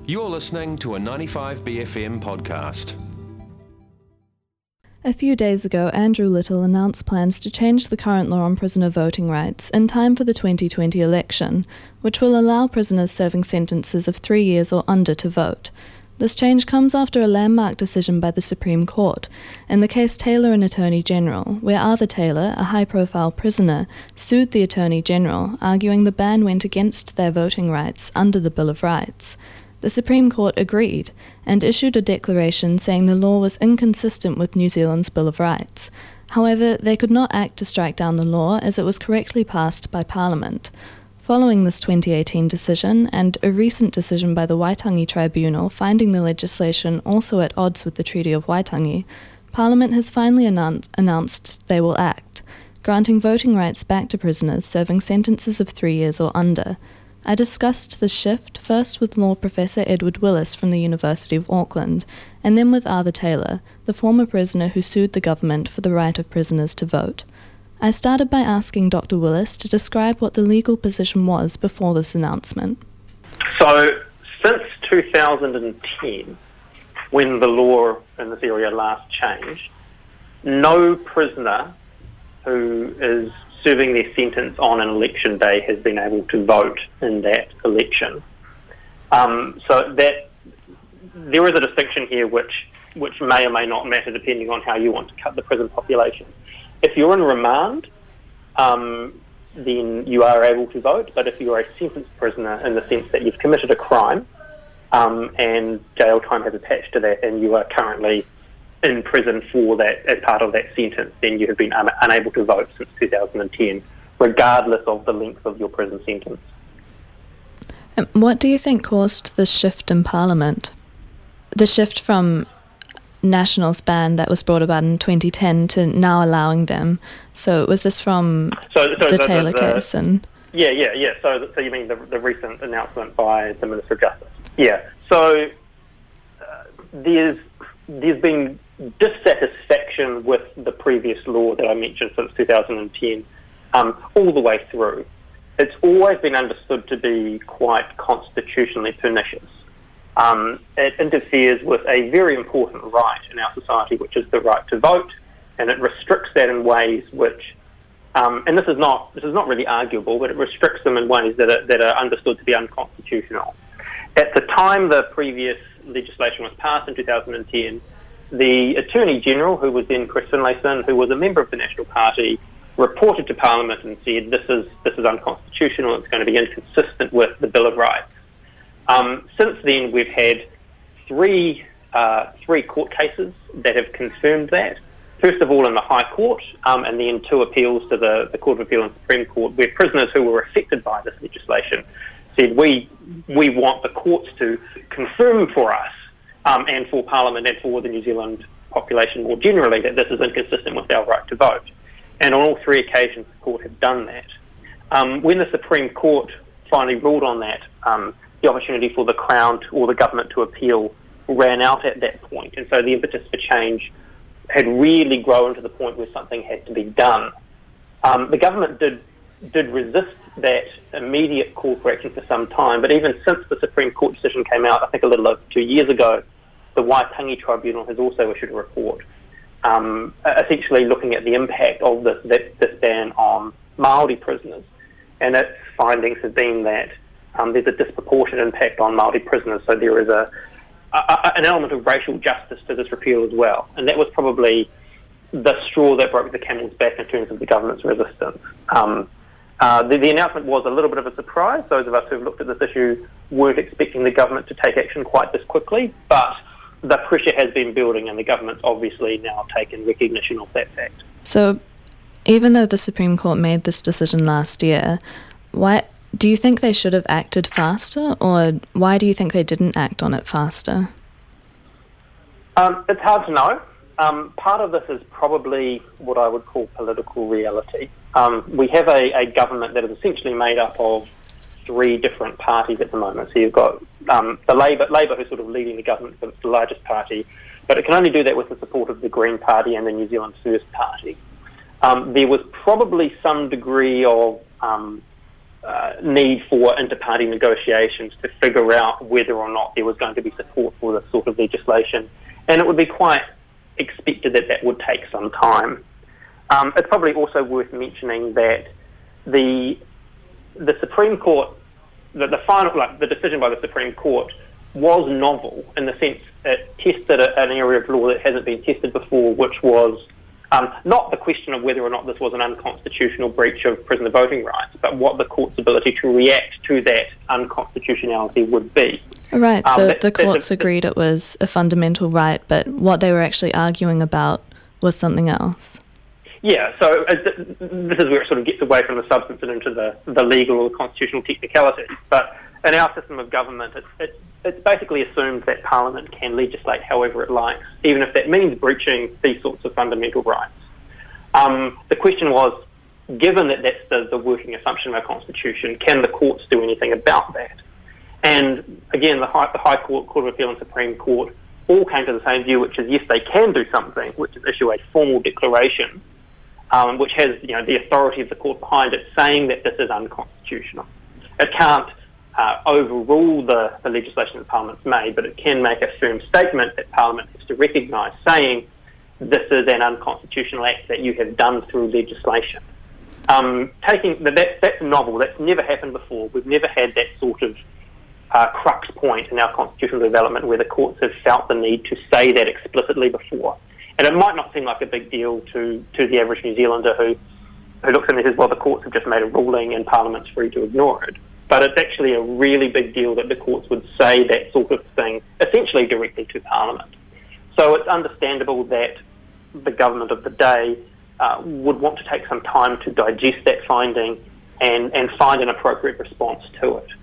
You're listening to a 95BFM podcast. A few days ago, Andrew Little announced plans to change the current law on prisoner voting rights in time for the 2020 election, which will allow prisoners serving sentences of 3 years or under to vote. This change comes after a landmark decision by the Supreme Court in the case Taylor and Attorney General, where Arthur Taylor, a high-profile prisoner, sued the Attorney General, arguing the ban went against their voting rights under the Bill of Rights. The Supreme Court agreed and issued a declaration saying the law was inconsistent with New Zealand's Bill of Rights. However, they could not act to strike down the law as it was correctly passed by Parliament. Following this 2018 decision and a recent decision by the Waitangi Tribunal finding the legislation also at odds with the Treaty of Waitangi, Parliament has finally announced they will act, granting voting rights back to prisoners serving sentences of 3 years or under. I discussed this shift first with law professor Edward Willis from the University of Auckland, and then with Arthur Taylor, the former prisoner who sued the government for the right of prisoners to vote. I started by asking Dr. Willis to describe what the legal position was before this announcement. So, since 2010, when the law in this area last changed, no prisoner who is serving their sentence on an election day has been able to vote in that election. So that there is a distinction here which may or may not matter depending on how you want to cut the prison population. If you're in remand, then you are able to vote, but if you're a sentenced prisoner in the sense that you've committed a crime and jail time has attached to that and you are currently in prison for that as part of that sentence, then you have been unable to vote since 2010, regardless of the length of your prison sentence. What do you think caused this shift in Parliament? The shift from National's ban that was brought about in 2010 to now allowing them. So was this from the Taylor case? Yeah. So you mean the recent announcement by the Minister of Justice? Yeah. So there's been dissatisfaction with the previous law that I mentioned since 2010 all the way through. It's always been understood to be quite constitutionally pernicious. It interferes with a very important right in our society, which is the right to vote, and it restricts that in ways which, and this is not really arguable, but it restricts them in ways that are understood to be unconstitutional. At the time the previous legislation was passed in 2010, the Attorney General, who was then Chris Finlayson, who was a member of the National Party, reported to Parliament and said this is unconstitutional, it's going to be inconsistent with the Bill of Rights. Since then, we've had three court cases that have confirmed that. First of all, in the High Court, and then 2 appeals to the Court of Appeal and Supreme Court, where prisoners who were affected by this legislation said, we want the courts to confirm for us and for Parliament and for the New Zealand population more generally that this is inconsistent with our right to vote. And on all 3 occasions, the court had done that. When the Supreme Court finally ruled on that, the opportunity for the Crown or the government to appeal ran out at that point. And so the impetus for change had really grown to the point where something had to be done. The government did resist that immediate call for action for some time, but even since the Supreme Court decision came out, I think a little over 2 years ago, the Waitangi Tribunal has also issued a report essentially looking at the impact of this ban on Māori prisoners. And its findings have been that there's a disproportionate impact on Māori prisoners, so there is an element of racial justice to this repeal as well. And that was probably the straw that broke the camel's back in terms of the government's resistance. The announcement was a little bit of a surprise. Those of us who have looked at this issue weren't expecting the government to take action quite this quickly, but the pressure has been building and the government's obviously now taken recognition of that fact. So even though the Supreme Court made this decision last year, why do you think they should have acted faster, or why do you think they didn't act on it faster? It's hard to know. Part of this is probably what I would call political reality. We have a government that is essentially made up of 3 different parties at the moment. So you've got the Labour who's sort of leading the government because it's the largest party, but it can only do that with the support of the Green Party and the New Zealand First Party. There was probably some degree of need for inter-party negotiations to figure out whether or not there was going to be support for this sort of legislation. And it would be quite expected that that would take some time. It's probably also worth mentioning that the Supreme Court, the decision by the Supreme Court was novel in the sense it tested an area of law that hasn't been tested before, which was not the question of whether or not this was an unconstitutional breach of prisoner voting rights, but what the court's ability to react to that unconstitutionality would be. Right, so the courts agreed it was a fundamental right, but what they were actually arguing about was something else. Yeah, so this is where it sort of gets away from the substance and into the legal or the constitutional technicalities. But in our system of government, it's basically assumed that Parliament can legislate however it likes, even if that means breaching these sorts of fundamental rights. The question was, given that that's the working assumption of our Constitution, can the courts do anything about that? And again, the High Court, Court of Appeal and Supreme Court all came to the same view, which is yes, they can do something, which is issue a formal declaration, which has the authority of the court behind it, saying that this is unconstitutional. It can't overrule the legislation that Parliament's made, but it can make a firm statement that Parliament has to recognise, saying this is an unconstitutional act that you have done through legislation. That's novel. That's never happened before. We've never had that sort of crux point in our constitutional development where the courts have felt the need to say that explicitly before. And it might not seem like a big deal to the average New Zealander who looks and says, well, the courts have just made a ruling and Parliament's free to ignore it. But it's actually a really big deal that the courts would say that sort of thing, essentially directly to Parliament. So it's understandable that the government of the day would want to take some time to digest that finding and find an appropriate response to it.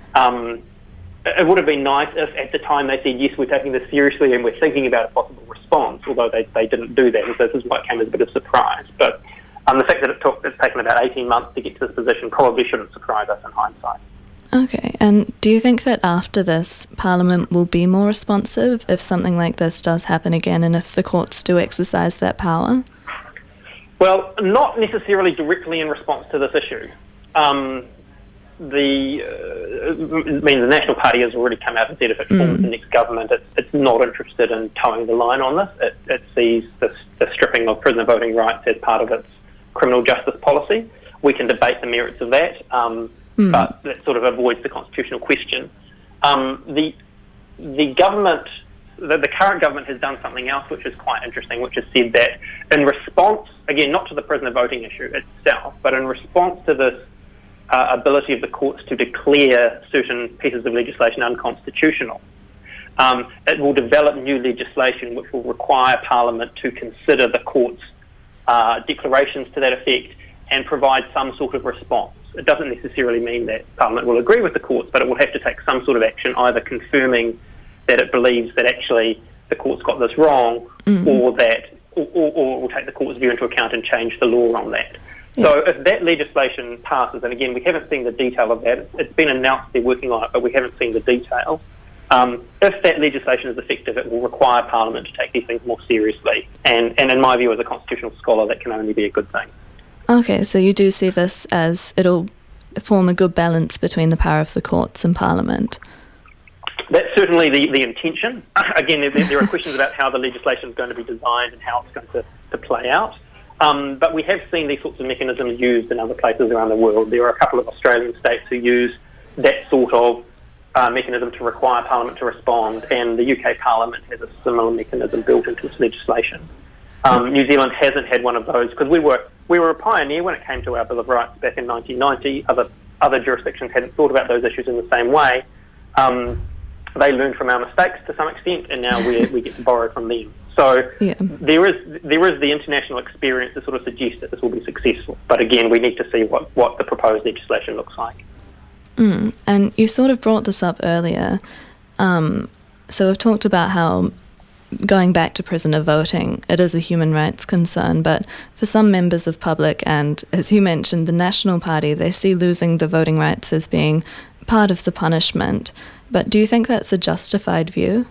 It would have been nice if at the time they said, yes, we're taking this seriously and we're thinking about a possible response, although they didn't do that, and so this is why it came as a bit of a surprise. But the fact that it's taken about 18 months to get to this position probably shouldn't surprise us in hindsight. Okay, and do you think that after this, Parliament will be more responsive if something like this does happen again and if the courts do exercise that power? Well, not necessarily directly in response to this issue. The National Party has already come out and said if it forms the next government, it's not interested in towing the line on this. It sees the stripping of prisoner voting rights as part of its criminal justice policy. We can debate the merits of that, but that sort of avoids the constitutional question. The government, the current government has done something else which is quite interesting, which has said that in response, again, not to the prisoner voting issue itself, but in response to this ability of the courts to declare certain pieces of legislation unconstitutional, it will develop new legislation which will require Parliament to consider the courts' declarations to that effect and provide some sort of response. It doesn't necessarily mean that Parliament will agree with the courts, but it will have to take some sort of action, either confirming that it believes that actually the courts got this wrong, or will take the court's view into account and change the law on that. Yeah. So if that legislation passes, and again, we haven't seen the detail of that, it's been announced they're working on it, but we haven't seen the detail. If that legislation is effective, it will require Parliament to take these things more seriously. And in my view, as a constitutional scholar, that can only be a good thing. Okay, so you do see this as it'll form a good balance between the power of the courts and Parliament? That's certainly the intention. Again, there are questions about how the legislation is going to be designed and how it's going to play out. But we have seen these sorts of mechanisms used in other places around the world. There are a couple of Australian states who use that sort of mechanism to require Parliament to respond, and the UK Parliament has a similar mechanism built into its legislation. New Zealand hasn't had one of those because we were a pioneer when it came to our Bill of Rights back in 1990. Other jurisdictions hadn't thought about those issues in the same way. They learned from our mistakes to some extent, and now we get to borrow from them. So there is the international experience to sort of suggest that this will be successful. But again, we need to see what the proposed legislation looks like. And you sort of brought this up earlier. So we've talked about how going back to prisoner voting, it is a human rights concern, but for some members of public and, as you mentioned, the National Party, they see losing the voting rights as being part of the punishment. But do you think that's a justified view?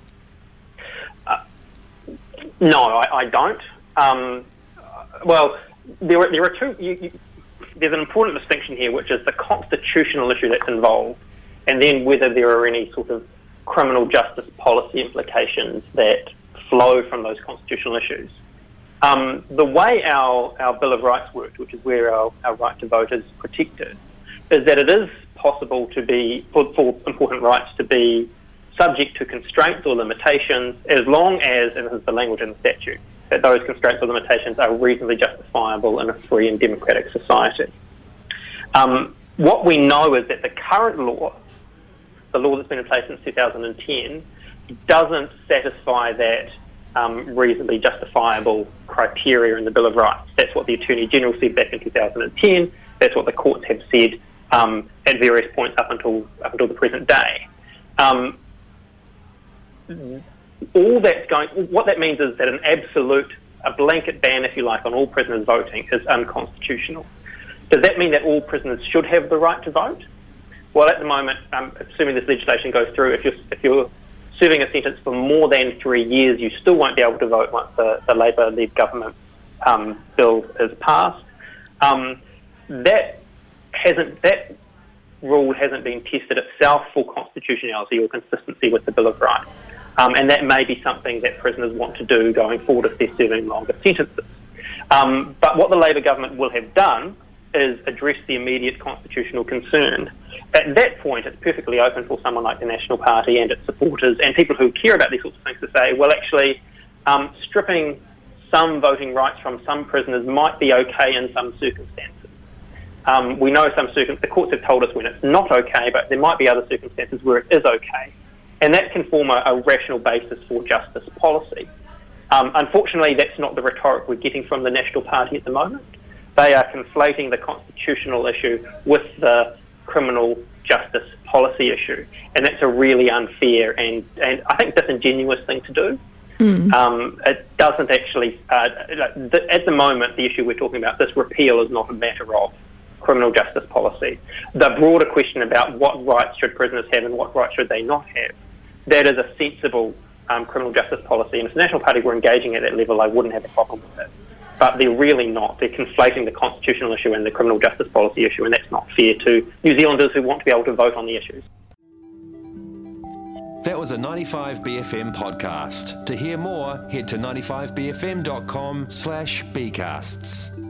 No, I don't. Well, there are two. there's an important distinction here, which is the constitutional issue that's involved, and then whether there are any sort of criminal justice policy implications that flow from those constitutional issues. The way our Bill of Rights works, which is where our right to vote is protected, is that it is possible to be, for important rights to be subject to constraints or limitations, as long as, and this is the language in the statute, that those constraints or limitations are reasonably justifiable in a free and democratic society. What we know is that the current law, the law that's been in place since 2010, doesn't satisfy that reasonably justifiable criteria in the Bill of Rights. That's what the Attorney General said back in 2010. That's what the courts have said at various points up until the present day. What that means is that a blanket ban, if you like, on all prisoners voting is unconstitutional. Does that mean that all prisoners should have the right to vote? Well, at the moment, assuming this legislation goes through, if you're serving a sentence for more than 3 years, you still won't be able to vote once the Labor-led government bill is passed. That rule hasn't been tested itself for constitutionality or consistency with the Bill of Rights. And that may be something that prisoners want to do going forward if they're serving longer sentences. But what the Labor government will have done is address the immediate constitutional concern. At that point, it's perfectly open for someone like the National Party and its supporters and people who care about these sorts of things to say, well, actually, stripping some voting rights from some prisoners might be okay in some circumstances. We know the courts have told us when it's not okay, but there might be other circumstances where it is okay. And that can form a rational basis for justice policy. Unfortunately, that's not the rhetoric we're getting from the National Party at the moment. They are conflating the constitutional issue with the criminal justice policy issue. And that's a really unfair and I think disingenuous thing to do. It doesn't actually... at the moment, the issue we're talking about, this repeal is not a matter of criminal justice policy. The broader question about what rights should prisoners have and what rights should they not have, that is a sensible criminal justice policy. And if the National Party were engaging at that level, I wouldn't have a problem with it. But they're really not. They're conflating the constitutional issue and the criminal justice policy issue, and that's not fair to New Zealanders who want to be able to vote on the issues. That was a 95BFM podcast. To hear more, head to 95bfm.com/bcasts.